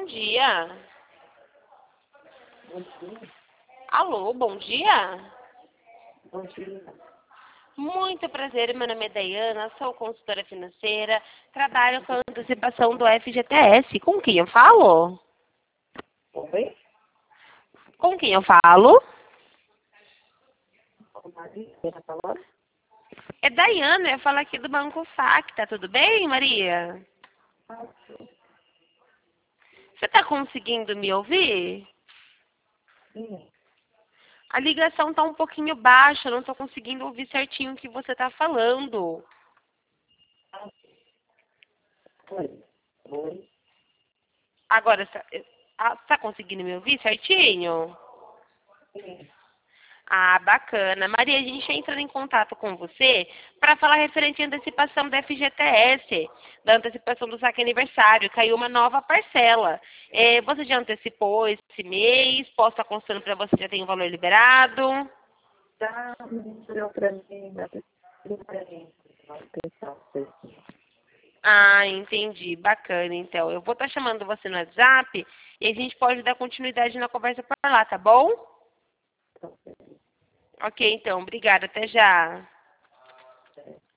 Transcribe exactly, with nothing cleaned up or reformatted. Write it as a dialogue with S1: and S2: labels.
S1: dia.
S2: Bom dia.
S1: Alô, bom dia.
S2: Bom dia.
S1: Muito prazer, meu nome é Dayana, sou consultora financeira, trabalho com a antecipação do F G T S. Com quem eu falo?
S2: Oi?
S1: Com quem eu falo?
S2: Com Maria, tá falando?
S1: É Dayana, eu falo aqui do Banco F A C. Tá tudo bem, Maria? Você está conseguindo me ouvir?
S2: Sim.
S1: A ligação está um pouquinho baixa, eu não estou conseguindo ouvir certinho o que você está falando.
S2: Oi. Oi.
S1: Agora, você está conseguindo me ouvir certinho?
S2: Sim.
S1: Ah, bacana. Maria, a gente entra em contato com você para falar referente à antecipação da F G T S, da antecipação do saque aniversário. Caiu uma nova parcela. É, você já antecipou esse mês? Posso estar constando para você que já tem o valor liberado?
S2: Tá, mencionou pra mim, dá pra mim. Pessoal,
S1: Ah, entendi. Bacana, então. Eu vou estar chamando você no WhatsApp e a gente pode dar continuidade na conversa por lá, tá bom? Ok, então. Obrigada. Até já.